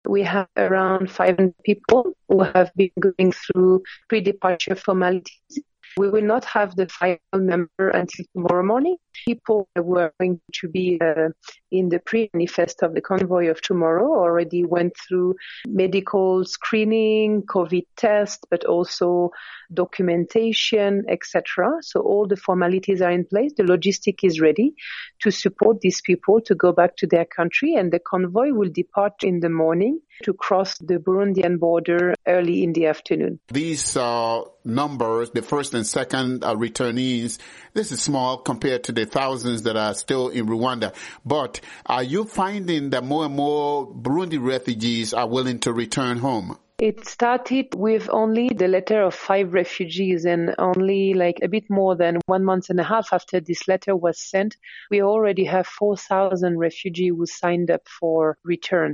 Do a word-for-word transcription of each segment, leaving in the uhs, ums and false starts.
we have around five hundred people who have been going through pre-departure formalities. We will not have the final number until tomorrow morning. People who are going to be uh, in the pre-manifest of the convoy of tomorrow already went through medical screening, COVID test, but also documentation, et cetera. So all the formalities are in place. The logistic is ready to support these people to go back to their country, and the convoy will depart in the morning to cross the Burundian border early in the afternoon. These uh, numbers, the first and second uh, returnees, this is small compared to the thousands that are still in Rwanda. But are you finding that more and more Burundi refugees are willing to return home? It started with only the letter of five refugees, and only like a bit more than one month and a half after this letter was sent, we already have four thousand refugees who signed up for return.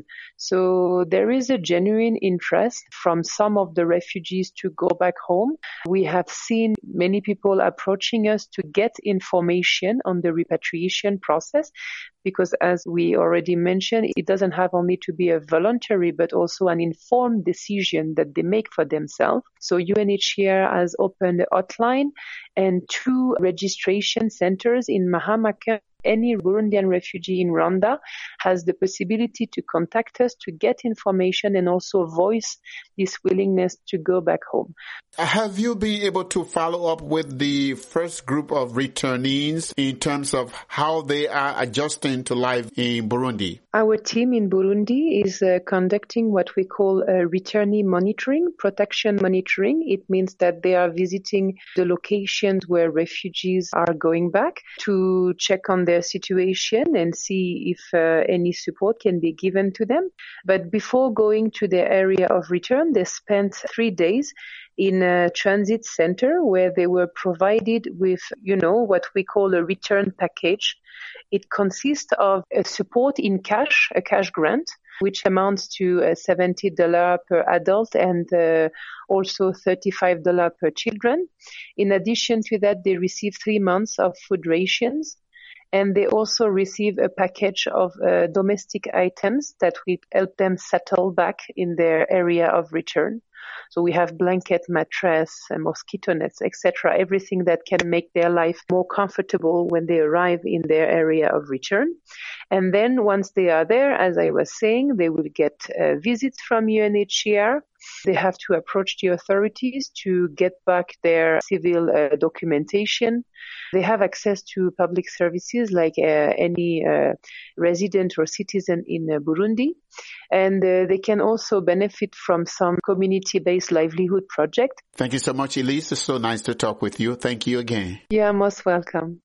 So there is a genuine interest from some of the refugees to go back home. We have seen many people approaching us to get information on the repatriation process, because as we already mentioned, it doesn't have only to be a voluntary, but also an informed decision that they make for themselves. So U N H C R has opened a hotline and two registration centers in Mahama. Any Burundian refugee in Rwanda has the possibility to contact us to get information and also voice this willingness to go back home. Have you been able to follow up with the first group of returnees in terms of how they are adjusting to life in Burundi? Our team in Burundi is uh, conducting what we call uh, returnee monitoring, protection monitoring. It means that they are visiting the locations where refugees are going back to check on their situation and see if uh, any support can be given to them. But before going to the area of return, they spent three days in a transit center where they were provided with, you know, what we call a return package. It consists of a support in cash, a cash grant, which amounts to uh, seventy dollars per adult and uh, also thirty-five dollars per children. In addition to that, they receive three months of food rations. And they also receive a package of uh, domestic items that will help them settle back in their area of return. So we have blanket, mattress, and mosquito nets, et cetera, everything that can make their life more comfortable when they arrive in their area of return. And then once they are there, as I was saying, they will get uh, visits from U N H C R. They have to approach the authorities to get back their civil uh, documentation. They have access to public services like uh, any uh, resident or citizen in uh, Burundi. And uh, they can also benefit from some community-based livelihood project. Thank you so much, Elise. It's so nice to talk with you. Thank you again. You are most welcome.